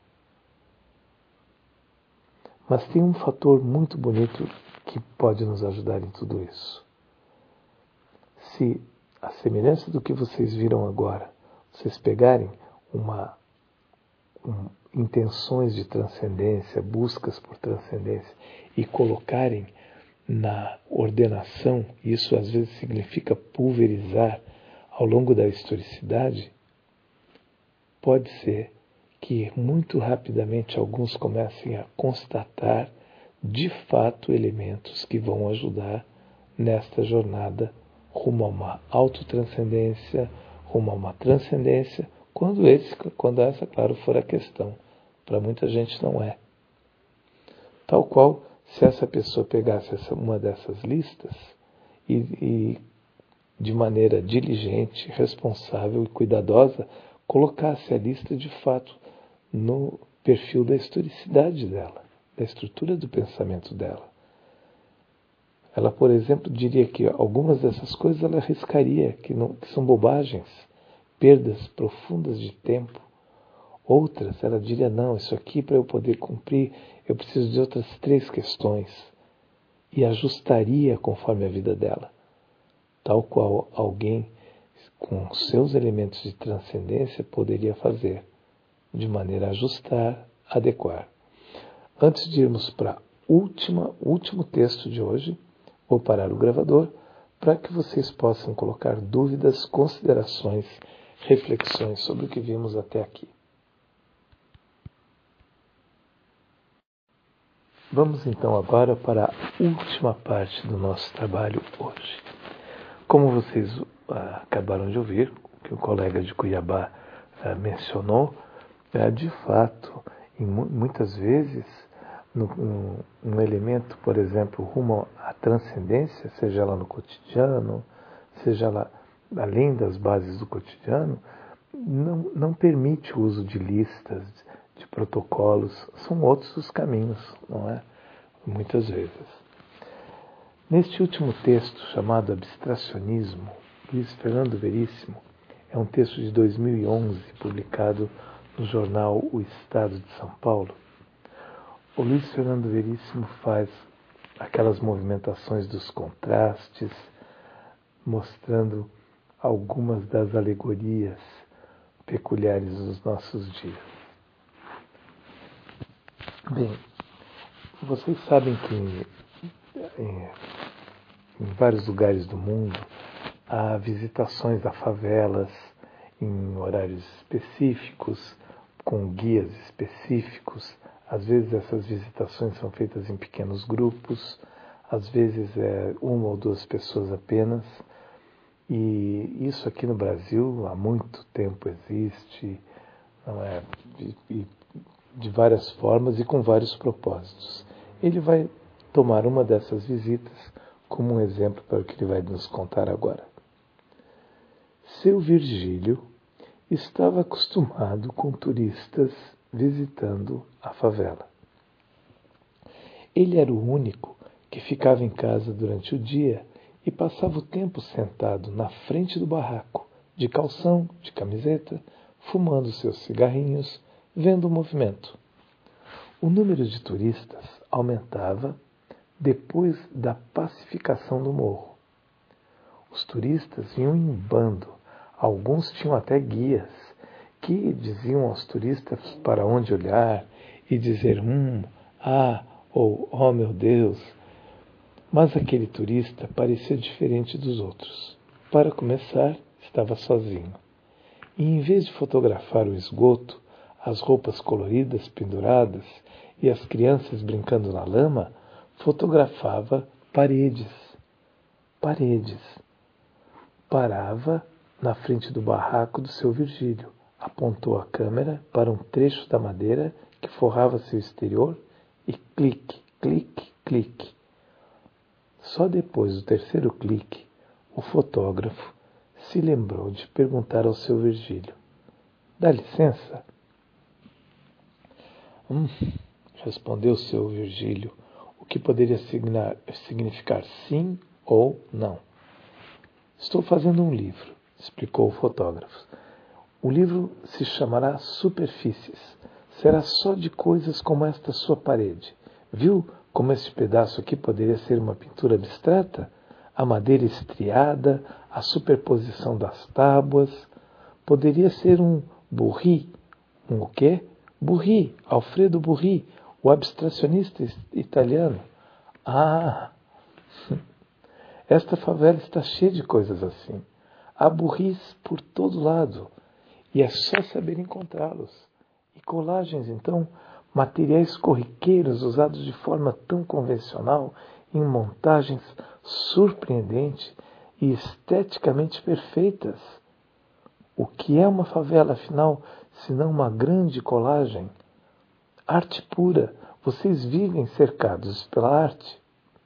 Mas tem um fator muito bonito que pode nos ajudar em tudo isso. Se, a semelhança do que vocês viram agora, vocês pegarem uma, um, intenções de transcendência, buscas por transcendência, e colocarem na ordenação, isso às vezes significa pulverizar ao longo da historicidade, pode ser que muito rapidamente alguns comecem a constatar de fato elementos que vão ajudar nesta jornada rumo a uma autotranscendência, rumo a uma transcendência, quando, esse, quando essa, claro, for a questão. Para muita gente não é. Tal qual, se essa pessoa pegasse essa, uma dessas listas e, e, de maneira diligente, responsável e cuidadosa, colocasse a lista de fato no perfil da historicidade dela, da estrutura do pensamento dela. Ela, por exemplo, diria que algumas dessas coisas ela arriscaria, que, não, que são bobagens, perdas profundas de tempo. Outras, ela diria, não, isso aqui para eu poder cumprir, eu preciso de outras três questões. E ajustaria conforme a vida dela. Tal qual alguém com seus elementos de transcendência poderia fazer, de maneira a ajustar, adequar. Antes de irmos para o último texto de hoje, vou parar o gravador para que vocês possam colocar dúvidas, considerações, reflexões sobre o que vimos até aqui. Vamos então agora para a última parte do nosso trabalho hoje. Como vocês ah, acabaram de ouvir, que o colega de Cuiabá ah, mencionou, ah, de fato, em, muitas vezes, no, um, um elemento, por exemplo, rumo à transcendência, seja ela no cotidiano, seja ela além das bases do cotidiano, não, não permite o uso de listas, de protocolos, são outros os caminhos, não é? Muitas vezes. Neste último texto, chamado Abstracionismo, Luiz Fernando Veríssimo, é um texto de dois mil e onze, publicado no jornal O Estado de São Paulo. O Luiz Fernando Veríssimo faz aquelas movimentações dos contrastes, mostrando algumas das alegorias peculiares dos nossos dias. Bem, vocês sabem que em, em vários lugares do mundo há visitações a favelas em horários específicos, com guias específicos. Às vezes essas visitações são feitas em pequenos grupos, às vezes é uma ou duas pessoas apenas. E isso aqui no Brasil há muito tempo existe, não é? E, e, de várias formas e com vários propósitos. Ele vai tomar uma dessas visitas como um exemplo para o que ele vai nos contar agora. Seu Virgílio estava acostumado com turistas visitando a favela. Ele era o único que ficava em casa durante o dia e passava o tempo sentado na frente do barraco, de calção, de camiseta, fumando seus cigarrinhos, vendo o movimento. O número de turistas aumentava depois da pacificação do morro. Os turistas vinham em bando, Alguns tinham até guias que diziam aos turistas para onde olhar e dizer hum, ah ou oh meu Deus. Mas aquele turista parecia diferente dos outros. Para começar, estava sozinho. E em vez de fotografar o esgoto, as roupas coloridas penduradas e as crianças brincando na lama, fotografava paredes. Paredes. Parava na frente do barraco do seu Virgílio, apontou a câmera para um trecho da madeira que forrava seu exterior e clique, clique, clique. Só depois do terceiro clique, o fotógrafo se lembrou de perguntar ao seu Virgílio: "Dá licença?" Hum, respondeu seu Virgílio, o que poderia significar sim ou não. "Estou fazendo um livro", explicou o fotógrafo. "O livro se chamará Superfícies. Será só de coisas como esta sua parede. Viu como este pedaço aqui poderia ser uma pintura abstrata? A madeira estriada, a superposição das tábuas. Poderia ser um Burri. Um o quê? Burri, Alfredo Burri, o abstracionista italiano. Ah, esta favela está cheia de coisas assim. Há burris por todo lado, e é só saber encontrá-los. E colagens, então, materiais corriqueiros usados de forma tão convencional, em montagens surpreendentes e esteticamente perfeitas. O que é uma favela, afinal, senão uma grande colagem? Arte pura. Vocês vivem cercados pela arte."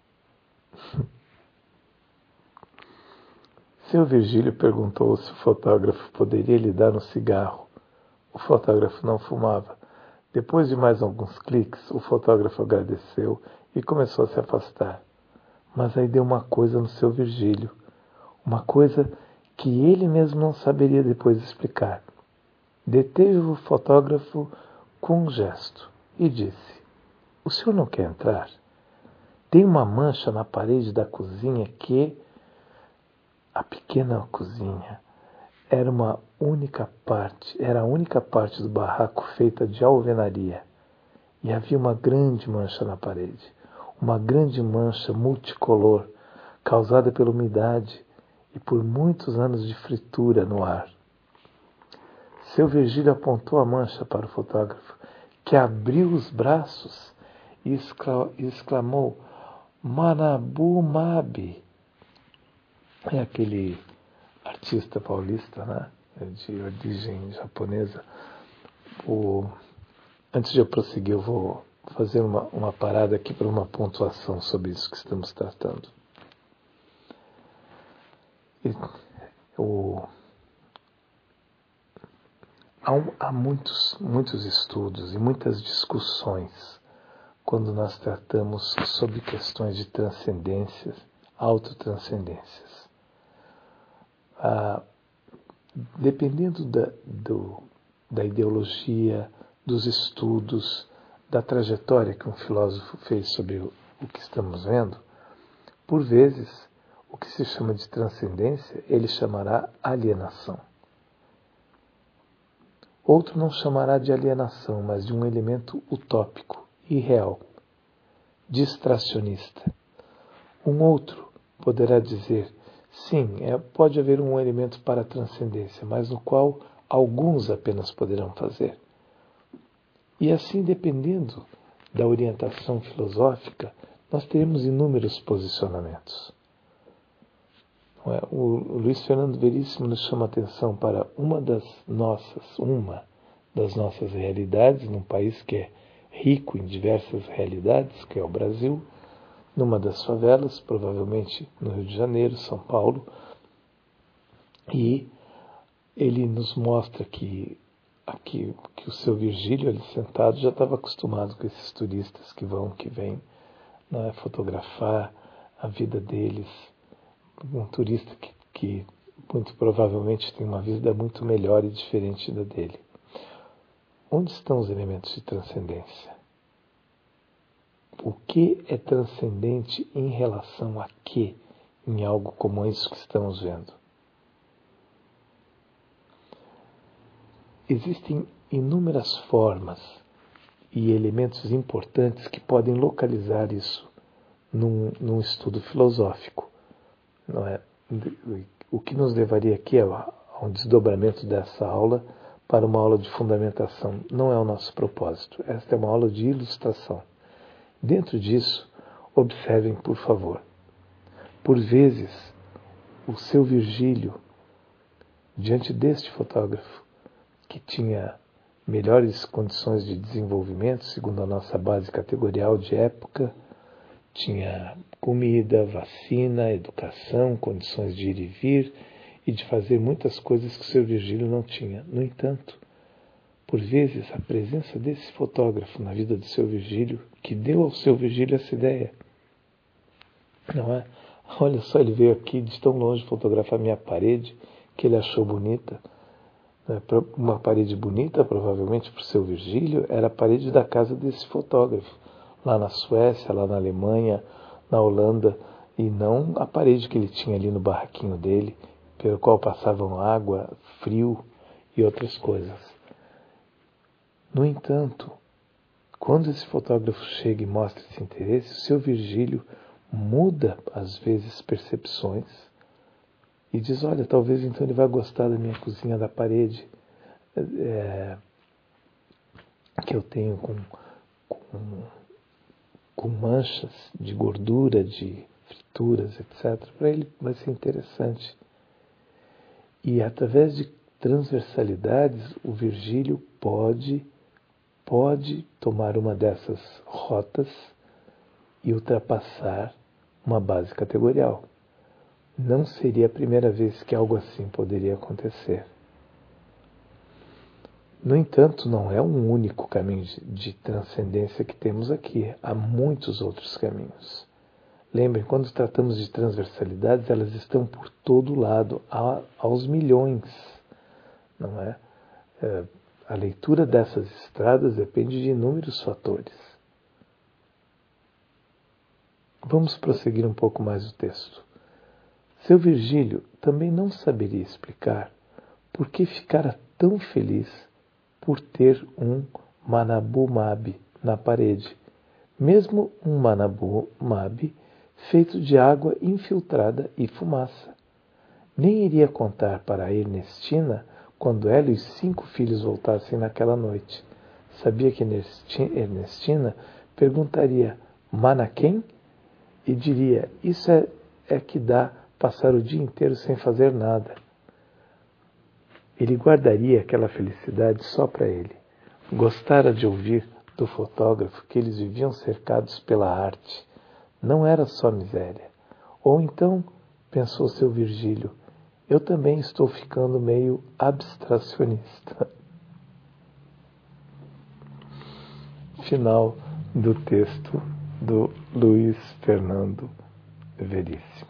Seu Virgílio perguntou se o fotógrafo poderia lhe dar um cigarro. O fotógrafo não fumava. Depois de mais alguns cliques, o fotógrafo agradeceu e começou a se afastar. Mas aí deu uma coisa no seu Virgílio. Uma coisa que ele mesmo não saberia depois explicar. Deteve o fotógrafo com um gesto e disse: "O senhor não quer entrar? Tem uma mancha na parede da cozinha que..." A pequena cozinha era uma única parte, era a única parte do barraco feita de alvenaria. E havia uma grande mancha na parede, uma grande mancha multicolor, causada pela umidade e por muitos anos de fritura no ar. Seu Virgílio apontou a mancha para o fotógrafo, que abriu os braços e exclamou: "Manabu Mabe." É aquele artista paulista, né? De origem japonesa. O... Antes de eu prosseguir, eu vou fazer uma, uma parada aqui para uma pontuação sobre isso que estamos tratando. E, o... Há, um, há muitos, muitos estudos e muitas discussões quando nós tratamos sobre questões de transcendências, autotranscendências. Ah, dependendo da, do, da ideologia, dos estudos, da trajetória que um filósofo fez sobre o, o que estamos vendo, por vezes, o que se chama de transcendência, ele chamará alienação. Outro não chamará de alienação, mas de um elemento utópico, irreal, distracionista. Um outro poderá dizer: sim, é, pode haver um elemento para a transcendência, mas no qual alguns apenas poderão fazer. E assim, dependendo da orientação filosófica, nós teremos inúmeros posicionamentos. Não é? O Luiz Fernando Veríssimo nos chama a atenção para uma das nossas, uma das nossas realidades, num país que é rico em diversas realidades, que é o Brasil, numa das favelas, provavelmente no Rio de Janeiro, São Paulo, e ele nos mostra que aqui que o seu Virgílio ali sentado já estava acostumado com esses turistas que vão, que vêm, né, fotografar a vida deles. Um turista que, que muito provavelmente tem uma vida muito melhor e diferente da dele. Onde estão os elementos de transcendência? O que é transcendente em relação a quê em algo como isso que estamos vendo? existem inúmeras formas e elementos importantes que podem localizar isso num, num estudo filosófico, não é? O que nos levaria aqui a um desdobramento dessa aula para uma aula de fundamentação. Não é o nosso propósito. Esta é uma aula de ilustração. Dentro disso, observem, por favor. Por vezes, o seu Virgílio, diante deste fotógrafo, que tinha melhores condições de desenvolvimento, segundo a nossa base categorial de época, tinha comida, vacina, educação, condições de ir e vir e de fazer muitas coisas que o seu Virgílio não tinha. No entanto, por vezes, a presença desse fotógrafo na vida do seu Virgílio, que deu ao seu Virgílio essa ideia, não é? Olha só, ele veio aqui de tão longe fotografar minha parede, que ele achou bonita. Uma parede bonita, provavelmente para o seu Virgílio, era a parede da casa desse fotógrafo, lá na Suécia, lá na Alemanha, na Holanda, e não a parede que ele tinha ali no barraquinho dele, pelo qual passavam água, frio e outras coisas. No entanto, quando esse fotógrafo chega e mostra esse interesse, o seu Virgílio muda, às vezes, percepções e diz, olha, talvez então ele vai gostar da minha cozinha, da parede é, que eu tenho com, com, com manchas de gordura, de frituras, etcétera. Para ele vai ser interessante. E através de transversalidades, o Virgílio pode, pode tomar uma dessas rotas e ultrapassar uma base categorial. Não seria a primeira vez que algo assim poderia acontecer. No entanto, não é um único caminho de, de transcendência que temos aqui. Há muitos outros caminhos. Lembrem, quando tratamos de transversalidades, elas estão por todo lado, a, aos milhões. Não é? É, a leitura dessas estradas depende de inúmeros fatores. Vamos prosseguir um pouco mais o texto. Seu Virgílio também não saberia explicar por que ficara tão feliz por ter um Manabu-Mabe na parede, mesmo um Manabu-Mabe feito de água infiltrada e fumaça. Nem iria contar para a Ernestina quando ela e os cinco filhos voltassem naquela noite. Sabia que Ernestina perguntaria, mana quem? E diria, isso é, é que dá passar o dia inteiro sem fazer nada. Ele guardaria aquela felicidade só para ele. Gostara de ouvir do fotógrafo que eles viviam cercados pela arte. Não era só miséria. Ou então, pensou seu Virgílio, eu também estou ficando meio abstracionista. Final do texto do Luiz Fernando Veríssimo.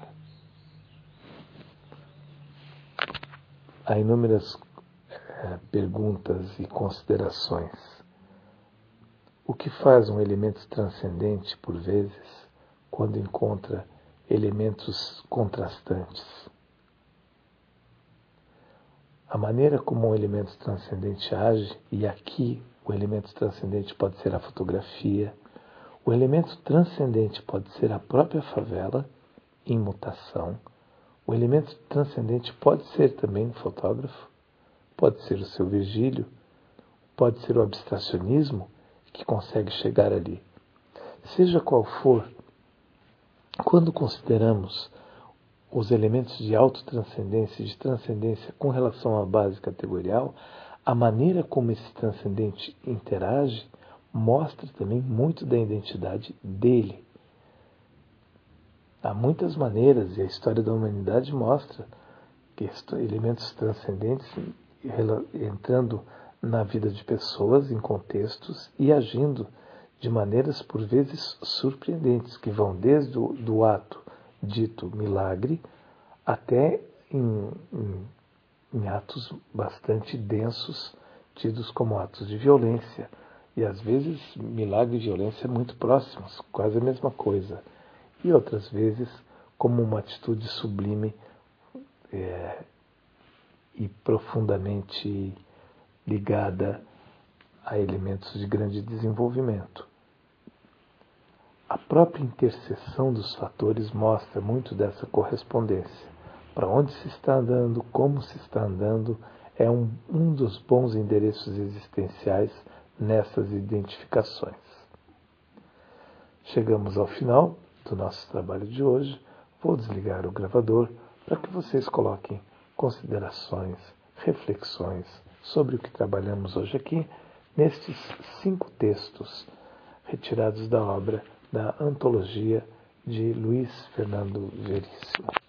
Há inúmeras é, perguntas e considerações. O que faz um elemento transcendente, por vezes, quando encontra elementos contrastantes? A maneira como um elemento transcendente age, e aqui o elemento transcendente pode ser a fotografia, o elemento transcendente pode ser a própria favela em mutação, o elemento transcendente pode ser também um fotógrafo, pode ser o seu Virgílio, pode ser o abstracionismo que consegue chegar ali. Seja qual for, quando consideramos os elementos de autotranscendência e de transcendência com relação à base categorial, a maneira como esse transcendente interage mostra também muito da identidade dele. Há muitas maneiras, e a história da humanidade mostra que elementos transcendentes entrando na vida de pessoas, em contextos, e agindo de maneiras por vezes surpreendentes, que vão desde o do ato dito milagre até em, em, em atos bastante densos, tidos como atos de violência. E às vezes milagre e violência muito próximos, quase a mesma coisa. E outras vezes como uma atitude sublime é, e profundamente ligada a elementos de grande desenvolvimento. A própria interseção dos fatores mostra muito dessa correspondência. Para onde se está andando, como se está andando, é um, um dos bons endereços existenciais nessas identificações. Chegamos ao final do nosso trabalho de hoje. Vou desligar o gravador para que vocês coloquem considerações, reflexões sobre o que trabalhamos hoje aqui, nestes cinco textos retirados da obra da Antologia de Luiz Fernando Veríssimo.